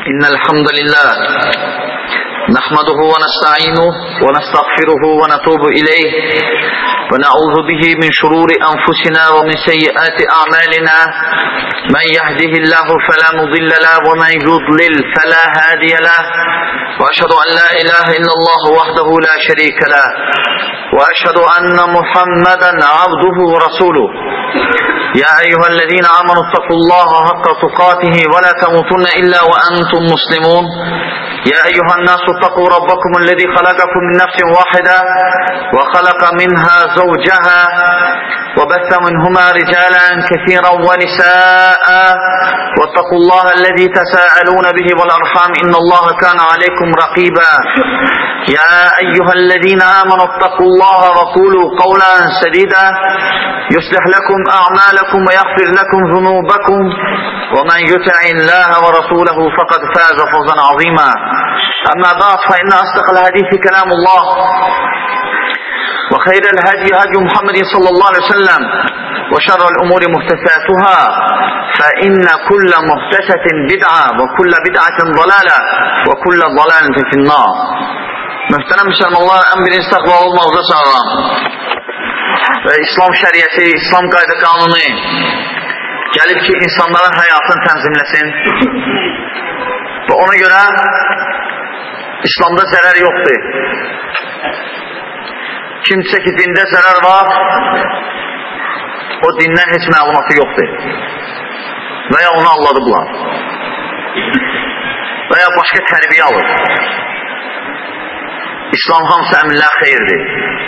إن الحمد لله نحمده ونستعينه ونستغفره ونتوب إليه ونعوذ به من شرور أنفسنا ومن سيئات أعمالنا من يهده الله فلا مضل له ومن يضلل فلا هادي له وأشهد أن لا إله إلا الله وحده لا شريك له وأشهد أن محمدا عبده ورسوله يا أيها الذين آمنوا اتقوا الله حق تقاته ولا تموتن إلا وأنتم مسلمون يا أيها الناس اتقوا ربكم الذي خلقكم من نفس واحدة وخلق منها زوجها وبث منهما رجالا كثيرا ونساء واتقوا الله الذي تساءلون به والأرحام إن الله كان عليكم رقيبا يا أيها الذين آمنوا اتقوا الله وقولوا قولا سديدا يصلح لكم أعمالكم ويغفر لكم ذنوبكم ومن يطع الله ورسوله فقد فاز فوزا عظيما أما بعد فإن أصدق الحديث كلام الله وخير الهدي هدي محمد صلى الله عليه وسلم وشر الأمور محدثاتها فإن كل محدثة بدعة وكل بدعة ضلالة وكل ضلالة في النار. Mühterem Müslümanlar, en birinci takva olmazda sağlam ve İslam şəriəti, İslam qayda kanunu gəlib ki, insanların həyatını tənzimləsin və ona görə İslamda zərər yoxdur. Kimsə ki, dində zərər var, o dindən heç məlumatı yoxdur və ya onu anladıblar və ya başqa tərbiyə alır. İslam hamısı əmrlər xeyirdir.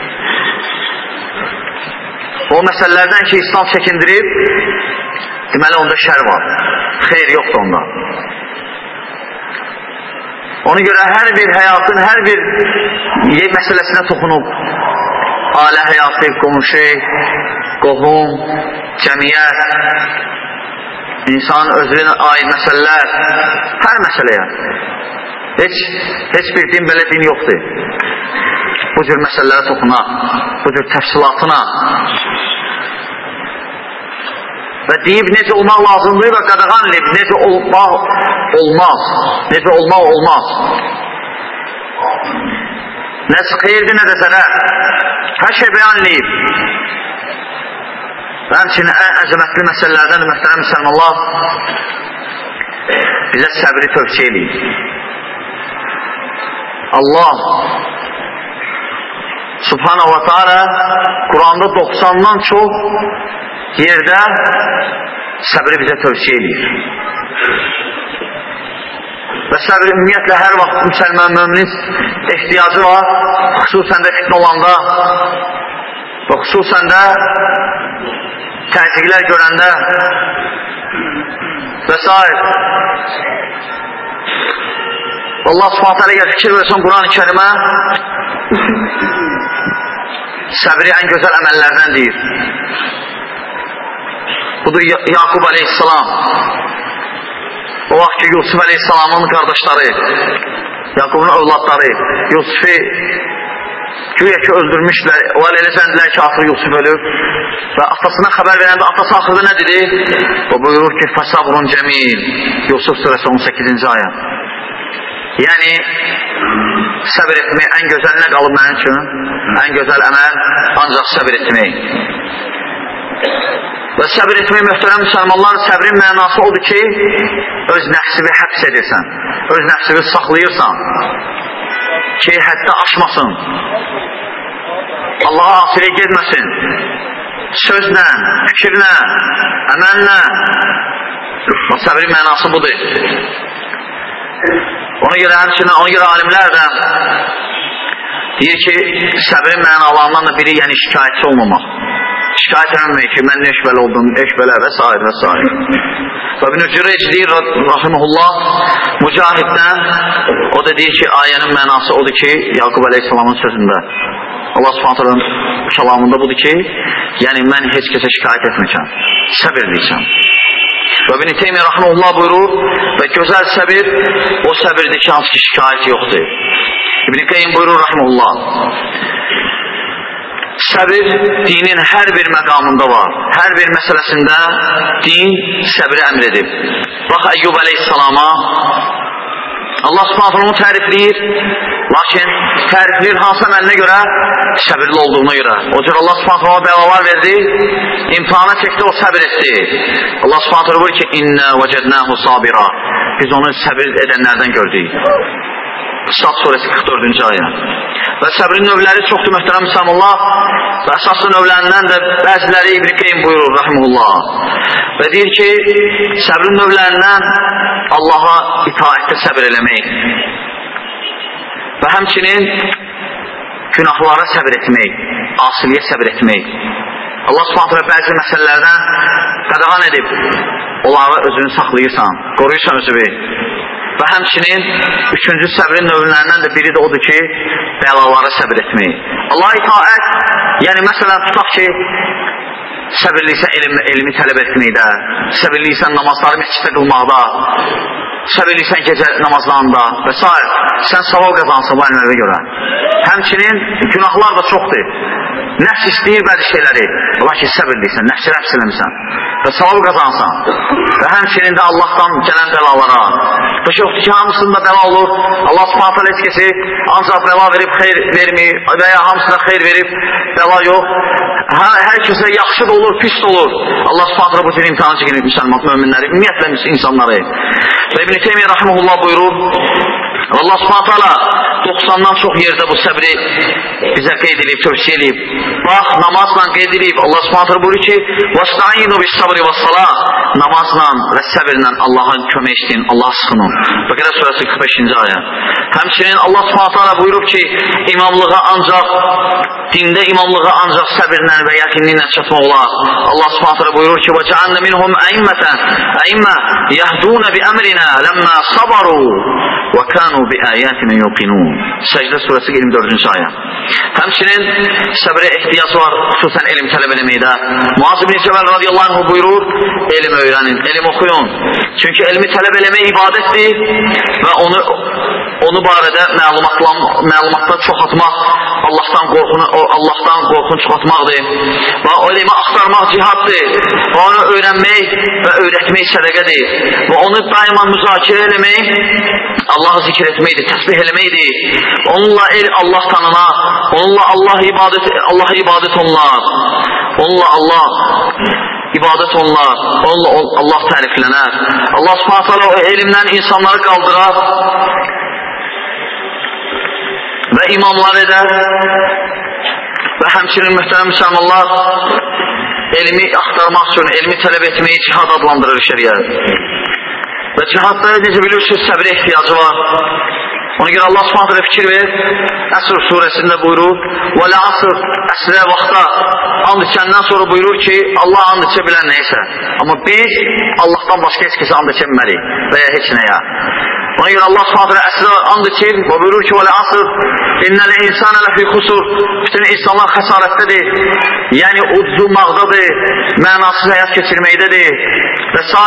O məsələlərdən ki, İslam çəkindirib, deməli onda şər var, xeyir yoxdur onda. Ona görə hər bir həyatın, hər bir məsələsinə toxunub, ailə həyatı, qonşu, qohum, cəmiyyət, insanın özünə aid məsələlər, hər məsələyə. Heç bir din belə din yoxdur. Bu cür məsələlərə toxuna, bu cür təfsilatına və deyib necə olmaq lazımdır və qadağan edib necə olmaq olmaz. Necə olmaq olmaz. Nə xeyirdir, nə də zərər. Hər şey bəyan edib. Və həmçinin ən əzəmətli məsələlərdən mühtərəm müsəlmanlar bizə səbri tövsiyə edib. Allah Subhanahu wa ta'ala Kur'an'da 90'dan çox yerdə səbri bizə tövsiyə edir. Və səbir ümumiyyətlə hər vaxt müsəlman müminin ehtiyacı var, xüsusən də fitnə olanda və xüsusən də təzyiqlər görəndə və s. Allah Subhanahu teala fikir versin Kur'an-ı Kerimə səbri ən gözəl əməllərdən deyir. Budur Yaqub aleyhissalam. O vaxt ki Yusuf aleyhissalamın qardaşları, Yaqubun övladları Yusufu güya ki öldürmüşlər. Onlar elə zəndilər ki axır Yusuf ölüb və atasına xəbər verəndə atası axırda nə dedi? O buyurur ki Fəsabrun cəmil. Yusuf surəsi 18-ci ayət. Yəni səbir etmək ən gözəl nə qalıb mənim üçün? Ən gözəl əməl ancaq səbir etmək. Və səbir etmək möhtərəm müsəlmanlar, səbrin mənası odur ki, öz nəfsini həbs edirsən, öz nəfsini saxlayırsan ki, həddə aşmasın, Allaha asilə gedməsin, sözlə, fikirlə, əməllə. O səbrin mənası budur. Ona görə həmçinin, ona görə alimlər də deyir ki, səbrin mənalarından da biri, yəni şikayətçi olmamaq. Şikayət edilmək ki, mən eş belə oldum, eş belə və s. və s. Və İbn Cüreyc deyir, rahimehullah, Mücahiddən, o da deyir ki, ayənin mənası odur ki, Yaqub aleyhissalamın sözündə, Allah subhanahu ta'ala kəlamında budur ki, yəni mən heç kəsə şikayət etməkəm, səbir deyəcəm. Və İbn Teymiyyə rahimehullah buyurur və gözəl səbir, o səbirdir ki, hansı ki şikayət yoxdur. İbn Qayyim buyurur rahimehullah, səbir dinin hər bir məqamında var. Hər bir məsələsində din səbri əmr edib. Bax, Əyyub aleyhissalama Allah subhanətə onu tərifləyir, lakin tərifləyir hansı əməlinə görə? Səbirli olduğuna görə. O cür Allah subhanətə ona bəlalar verdi, imtihana çəkdi, o səbir etdi. Allah subhanətə buyur ki, İnnə vəcədnəhu sabira. Biz onu səbir edənlərdən gördük. Sad surəsi 44-cü ayə. Və səbrin növləri çoxdur, möhtərəm müsəlmanlar. Və əsaslı növlərindən də bəziləri İbn Qeym buyurur, rəhməhullah. Və deyir ki, səbrin növlərindən Allaha itaətdə səbir eləmək və həmçinin günahlara səbir etmək, asiliyə səbir etmək. Allah subhanətlə bəzi məsələlərdən qadağan edib, onları özünü saxlayırsan, qoruyursan özünü. Və həmçinin üçüncü səbrin növlərindən də biri də odur ki, bəlalara səbir etmək. Allah itaət, yəni məsələn tutaq ki, səbirliysən elmi tələb etməkdə, səbirliysən namazları məsciddə qılmaqda, səbirliysən gecə namazlarında və s. Sən savab qazansın bu əlməvə görə. Həmçinin günahlar da çoxdur. Nəfs istəyir bəzi şeyləri, lakin səbirliysən, nəfsi rəfs eləmirsən və savab qazansan. Və həmçinin də Allahdan gələn bəlalara. Bu ki, yoxdur ki, hamısında bəla olur. Allah subhanətə heç kəsi ancaq bəla verib, xeyr vermir və ya hamısına xeyr verib, bəla yox. Hər kəsə yaxşı da olur, pis da olur. Allah subhanətə bu cür imtihanı çəkin müsəlman möminləri, ümumiyyətlə insanları. Və İbn Teymiyyə rahimehullah buyurur, Allah subhanətə 90-dan çox yerdə bu səbri bizə qeyd edib, tövsiyə edib. Bax, namazla qeyd edib. Allah subhanətə buyurur ki, وَاسْتَعِينُوا بِالصَّبْرِ وَالصَّلَاةِ Namazla və səbirlə Allah'a kömək istəyin, Allah'a sıxının. Bəqərə surəsi 45-ci ayə. Həmçinin Allah subhanətə buyurub ki, imamlığa ancaq, dində imamlığa ancaq səbirlə və yəqinliklə çatmaq olar. Allah subhanətə buyurur ki, وَجَعَلْنَ مِنْهُمْ أَئِمَّةً يَهْدُونَ بِأَمْرِنَا لَمَّا صَبَرُوا وَكَانُوا بِآيَاتِنَا يُوقِنُونَ Səcdə surəsi 24-cü ayə. Həmçinin səbrə ehtiyac var, xüsusən elm tələb eləməkdə. Muaz ibn Cəbəl radiyallahu anh buyurur, elm öyrənin, elm oxuyun. Çünki elmi tələb eləmək ibadətdir və onu barədə məlumatlar çoxaltmaq, Allahdan qorxun çoxaltmaqdır. Və o elmi axtarmaq cihaddır. Və onu öyrənmək və öyrətmək sədəqədir. Və onu daima müzakirə eləmək, Allahı zikr etməkdir, təsbih eləməkdir. Onunla Allah tanına, onunla Allah ibadət onlar. Onunla Allah ibadət onlar. Onunla Allah təriflənər. Allah subhanətə o elmdən insanları qaldırar və imamlar edər və həmçinin mühtərəm müsəlmanlar elmi axtarmaq üçün, elmi tələb etməyi cihad adlandırır şəriət. Və cihadda necə bilirsiniz, səbrə ehtiyacı var. Ona görə Allah subhanətə fikir verir, Əsr surəsində buyurur, وَلَا asr, əsrə vaxta and içəndən sonra buyurur ki, Allah and içə bilən neysə. Amma biz Allahdan başqa heç kəsə and içə bilmərik və ya heç nəyə. Ona görə Allah subhanətə əsrə and içir və buyurur ki, وَلَا asr, İnnəl insana ləfi xusur, bütün insanlar xəsarətdədir, yəni udzulmaqdadır, mənasız həyat keçirməkdədir və s.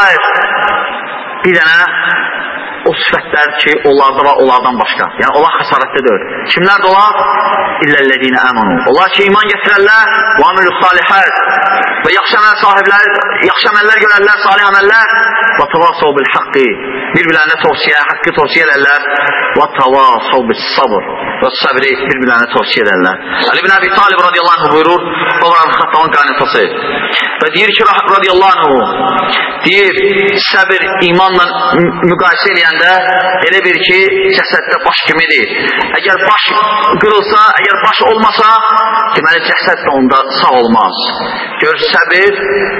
Bir dənə o sifətlər ki, onlarda var, onlardan başqa. Yəni, onlar xəsarətdə deyil. Kimlərdir onlar? İlləlləzina əmanu. Onlar ki, iman gətirərlər, və amilus salihət və yaxşı əməl sahibləri, yaxşı əməllər görərlər, salih əməllər və tavasov bil haqqi, bir-birlərinə tavsiyə, haqqı tavsiyə edərlər və tavasov bil sabr və səbri bir-birlərinə tavsiyə edərlər. Ali ibn Abi Talib radiyallahu anh buyurur, Ömər Xəttabın qaynatası və deyir ki, radiyallahu anh deyir, səbir imanla müqayisə eləyəndə elə bir ki, cəsəddə baş kimidir. Əgər baş qırılsa, əgər baş olmasa, deməli cəsəd də onda sağ olmaz. Gör, səbir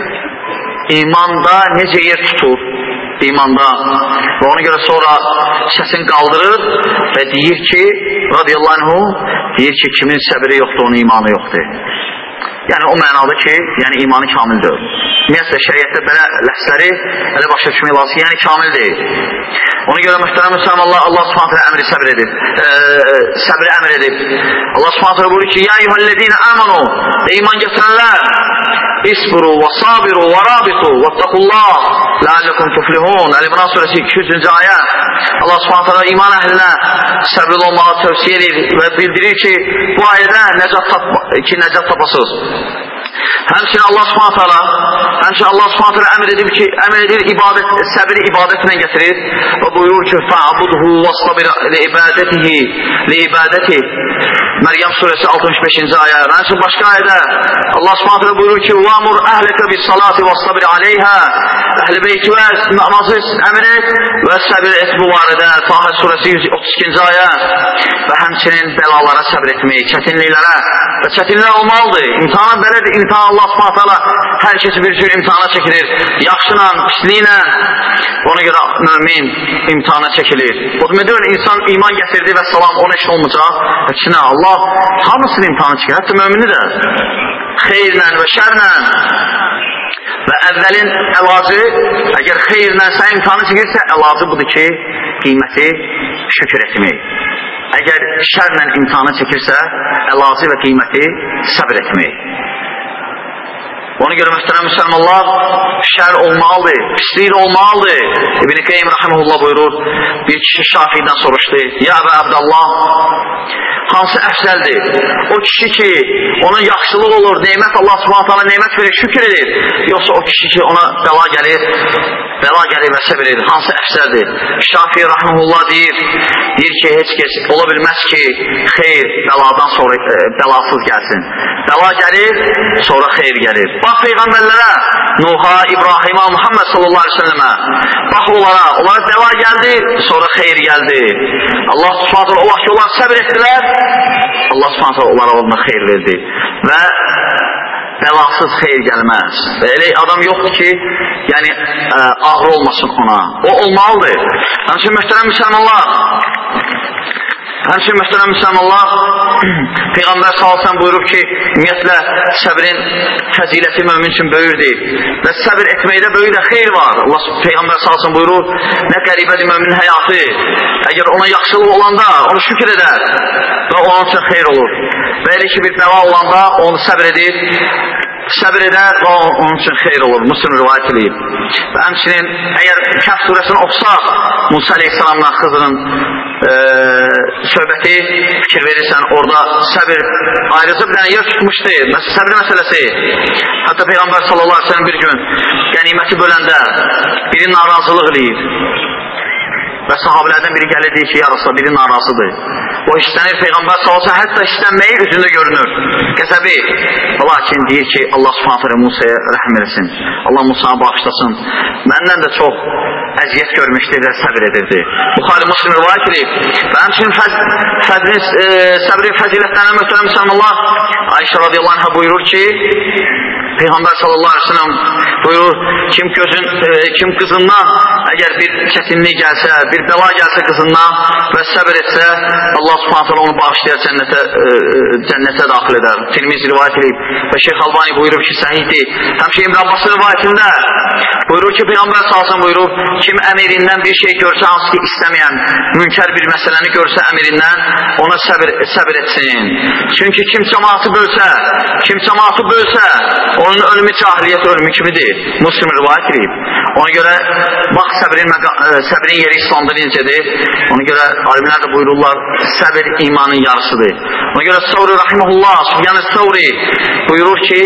imanda necə yer tutur? İmanda. Və ona görə sonra səsini qaldırır və deyir ki, radiyallahu anhu, deyir ki, kimin səbiri yoxdur, onun imanı yoxdur. Yəni o mənada ki, yəni imanı kamil deyil. Ümumiyyətlə şəriətdə belə ləhsləri elə başa düşmək lazım, yəni kamil deyil. Ona görə mühtərəm müsəlmanlar Allah subhanətlə əmri səbr edib. Səbri əmr edib. Allah subhanətlə buyurur ki, Ya eyyuhəl-ləzina əmanu, iman gətirənlər, isbiru və sabiru və rabitu və attaqullah, ləalləkum tuflihun. Əl-İmran surəsi 200-cü ayə. Allah subhanətlə iman əhlinə səbrli olmağa tövsiyə edir və bildirir ki, bu ayədə nəcət tapasız. Həmçinin Allah Subhanahu əmr edir səbri ibadətlə gətirir və buyurur ki, fa'budhu wastabir li-ibadatihi. Məryəm surəsi 65-ci ayə. Həmçinin başqa ayədə Allah Subhanahu buyurur ki, va'mur ahlaka bis-salati wastabir alayha. Əhl-i beytə namazı əmr et və səbir et bu barədə. Taha surəsi 132-ci ayə. Və həmçinin bəlalara səbr etmək, çətinliklərə və çətinliklər olmalıdır. İmtihana belədir. İmtihan Allah Subhanahu hər kəsi bir cür imtihana çəkilir. Yaxşıyla, pisliklə. Ona görə mümin imtihana çəkilir. O demək insan iman gətirdi və salam ona iş olmayacaq. Əksinə Allah hamısını imtihana çəkir. Hətta mümini də xeyirlə və şərlə. Və əvvəlin əlacı, əgər xeyirlə sən imtihanı çəkirsə, əlacı budur ki, qiyməti şükür etmək. Əgər şərlə imtihanı çəkirsə, əlacı və qiyməti səbr etmək. Ona görə mühtərəm müsəlmanlar, şər olmalıdır, pislik olmalıdır. İbn-i Qeym rəhməhullah buyurur, bir kişi Şafiidən soruşdu, ya Əbə Əbdəllah, hansı əfsəldir? O kişi ki, ona yaxşılıq olur, neymət Allah Subhanahu neymət verir, şükür edir. Yoxsa o kişi ki, ona bəla gəlir və səbir edir. Hansı əfsəldir? Şafii rəhməhullah deyir ki, heç kəs ola bilməz ki, xeyr bəladan sonra bəlasız gəlsin. Bəla gəlir, sonra xeyr gəlir. Bax Peyğəmbərlərə, Nuh'a, İbrahim'a, Muhammed sallallahu aleyhi ve sellemə, bax onlara bəla gəldi, sonra xeyr gəldi. Allah Subhanahu o vaxt onlar səbir etdilər, Allah Subhanahu onlara xeyr verdi və bəlasız xeyr gəlməz. Və elə adam yoxdur ki, yəni ağır olmasın ona. O olmalıdır. Həmçinin möhtərəm müsəlmanlar, Peyğəmbər sallallahu buyurub ki, ümumiyyətlə səbrin fəziləti mömin üçün böyürdür və səbir etməkdə böyük də xeyr var. Allah Peyğəmbər sallallahu buyurur, nə qəribədir mömin həyatı. Əgər ona yaxşılıq olanda onu şükür edər və onun üçün xeyr olur. Və elə ki bir bəla olanda onu səbir edir və onun üçün xeyr olur. Müslim rivayət edib. Və həmçinin əgər Kəhf surəsini oxusaq, Musa aleyhissalamla Xızırın söhbəti fikir verirsən, orada səbir ayrıca bir dənə yer tutmuşdu. Səbir məsələsi. Hətta Peyğəmbər sallallahu aleyhi ve sellem bir gün qəniməti böləndə biri narazılıq eləyir. Və sahabilərdən biri gəlir deyir ki, ya Rasulullah, biri narazıdır. O işlənir, Peyğəmbər sallallahu hətta işlənməyi üzündə görünür. Qəzəbi. Lakin deyir ki, Allah Subhanahu Musa'ya rəhm eləsin. Allah Musa'ya bağışlasın. Məndən də çox əziyyət görmüşdü və səbir edirdi. Buxari Müslim rivayət edib. Və həmçinin səbrin fəzilətlərinə möhtərəm müsəlmanlar, Ayşə radiyallahu anhə buyurur ki, Peyğəmbər sallallahu aleyhi ve sellem buyurur, kim qızından əgər bir çətinlik gəlsə, bir bəla gəlsə qızından və səbir etsə, Allah subhanətələ onu bağışlayar, cənnətə daxil edər. Tirmizi rivayət edib və Şeyx Albani buyurur ki, səhihdir. Həmçə İbn Abbas rivayətində buyurur ki, Peyğəmbər sallallahu buyurur, kim əmirindən bir şey görsə, hansı ki istəməyən, münkər bir məsələni görsə əmirindən, ona səbir etsin. Çünki kim cəmaatı bölsə, onun ölümü cahiliyyət ölümü kimidir. Müslim rivayət edib. Ona görə bax səbrin yeri İslamda necədir? Ona görə alimlər də buyururlar, səbir imanın yarısıdır. Ona görə Savri rahimehullah, Süfyan Savri buyurur ki,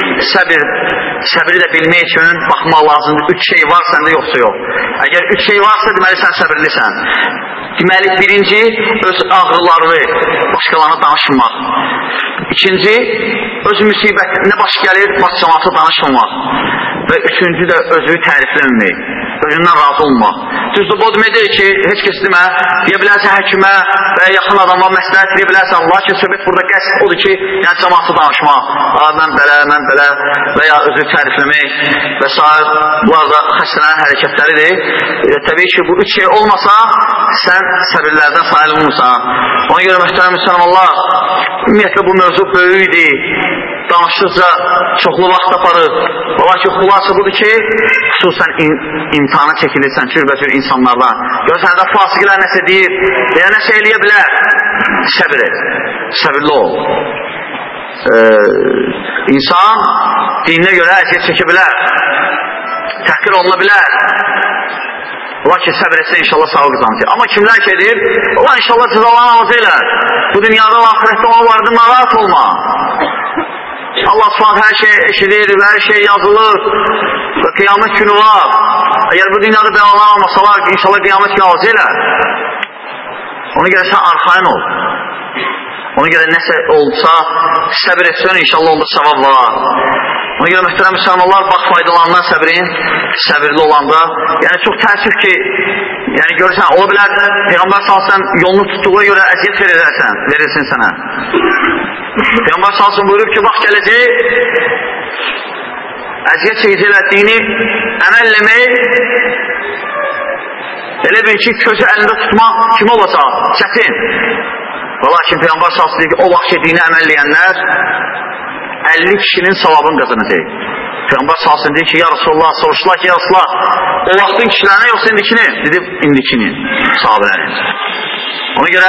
səbri də bilmək üçün baxmaq lazımdır. 3 şey var səndə, yoxsa yox. Əgər 3 şey varsa, deməli sən səbirlisən. Deməli, birinci, öz ağrılarını başqalarına danışmaq. İkinci, öz müsibətinə baş gəlir, cəmaata danışmamaq. Və üçüncü də özünü tərifləmək, özündən razı olmaq. Düzdür, bu deməkdir ki, heç kəs demə, deyə bilərsən həkimə və yaxın adama məsləhət deyə bilərsən, lakin söhbət burada qəsd odur ki, yəni cəmaata danışmaq, mən belə və ya özünü tərifləmək və s. Bunlar da xəstələrin hərəkətləridir. Təbii ki, bu 3 şey olmasa, sən səbirlərdən sayılmırsan. Ona görə möhtərəm müsəlmanlar, ümumiyyətlə bu mövzu böyükdir, danışdıqca çoxlu vaxt aparır. Lakin xulası budur ki, xüsusən imtihana çəkilirsən cürbəcür insanlardan. Görsən də fasiqlər nəsə deyir və ya nəsə eləyə bilər. Səbir et, səbirli ol. İnsan dininə görə əziyyət çəkə bilər, təhqir oluna bilər. Lakin səbir etsə inşallah sağ qazanacaq. Amma kimlər ki edir, Allah inşallah cəzalarını alacaq elər. Bu dünyada və ahirətdə ona vardı, narahat olma. Allah subhanahu hər şey eşidir və hər şey yazılır və qiyamət günü var. Əgər bu dünyada bəlalar almasalar, inşallah qiyamət günü alacaqlar. Ona görə sən arxayın ol. Ona görə nəsə olsa səbir etsən, inşallah onda savab var. Ona görə mühtərəm müsəlmanlar, bax faydalanan səbrin, səbirli olanda, yəni çox təəssüf ki, yəni görürsən, ola bilər, Peyğəmbər salsan yolunu tutduğuna görə əziyyət verirsin sənə. Peyğəmbər salsan buyurub ki, vaxt gələcək, əziyyət çekici elətdiyini əməlləmək, elə bir ki, közü əlində tutmaq kim olacaq? Çətin. Və lakin Peyğəmbər salsan deyir ki, o vaxt yediyini əməlləyənlər 50 kişinin savabını qazanacaq. Peyğəmbər salsın deyir ki, ya Rasulullah, soruşdular ki, ya Rasulullah, o vaxtın kişilərinə yoxsa indikini? Dedim, indikini, sahabilərin. Ona görə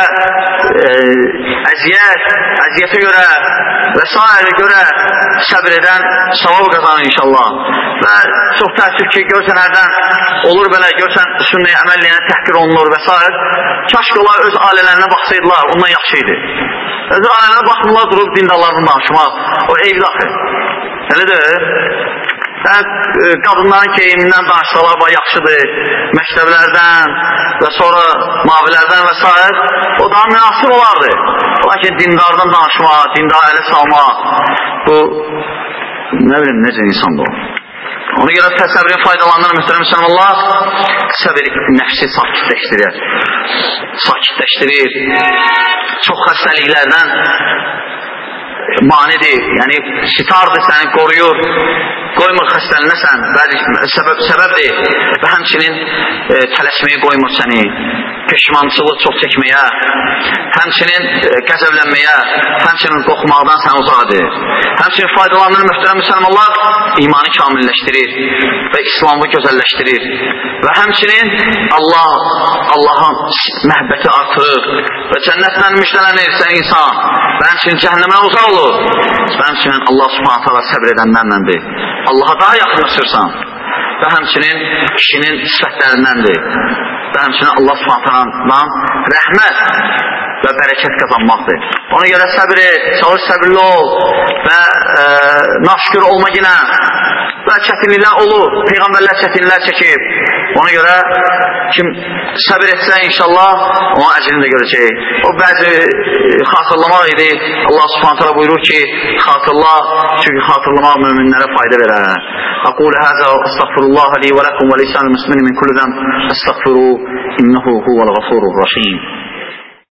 əziyyətə görə və s. görə səbir edən savab qazanır inşallah. Və çox təəssüf ki, görsən hərdən olur belə, görsən sünnəyə əməlləyənə təhqir olunur və s. Kaş ki, onlar öz ailələrinə baxsaydılar, ondan yaxşı idi. Öz ailələrə baxmırlar, durub dindarlarını danışmaq. O eyvdə axı. Elədir. Qadınların keyimindən danışsalar, yaxşıdır. Məktəblərdən və sonra mavilərdən və s. O daha münasib olardı. Lakin dindardan danışmaq, dindar ələ salmaq, bu, nə bilim, necə insandır o. Ona görə səbrin faydalanır, mühtərəm müsəlmanlar, səbir nəfsi sakitləşdirir, çox xəstəliklərdən manidir, yəni sitardır, səni qoruyur, qoymur xəstələnəsən, səbəbdir və həmçinin tələsməyə qoymur səni, peşmançılıq çox çəkməyə, həmçinin qəzəblənməyə, həmçinin qoxmaqdan səni uzadır. Həmçinin faydalanır, mühtərəm müsəlmanlar, imanı kamilləşdirir və İslamı gözəlləşdirir və həmçinin Allahın məhbəti artırır və cənnətlə müjdələnirsən insan və həmçinin cəhənnəmə uzaq olur və həmçinin Allah subhanət hala səbr edənlərləndir. Allaha daha yaxınlaşırsan və həmçinin kişinin sifətlərindəndir və həmçinin Allah subhanət haladan rəhmət və bərəkət qazanmaqdır. Ona görə səbir et, çalış səbirli ol və naşükür olma yine və çətinliklər olur. Peyğəmbərlər çətinliklər çəkib. Ona görə kim səbir etsə inşallah onun əcrini də görəcək. O bəzi xatırlamaq idi. Allah subhanət hala buyurur ki, xatırla, çünki xatırlamaq müminlərə fayda verər. Aqulu həzə və əstəğfirullah li və ləkum və lisanil müslimin min kulli zəm əstəğfiru innehu huvel gafurur rahim.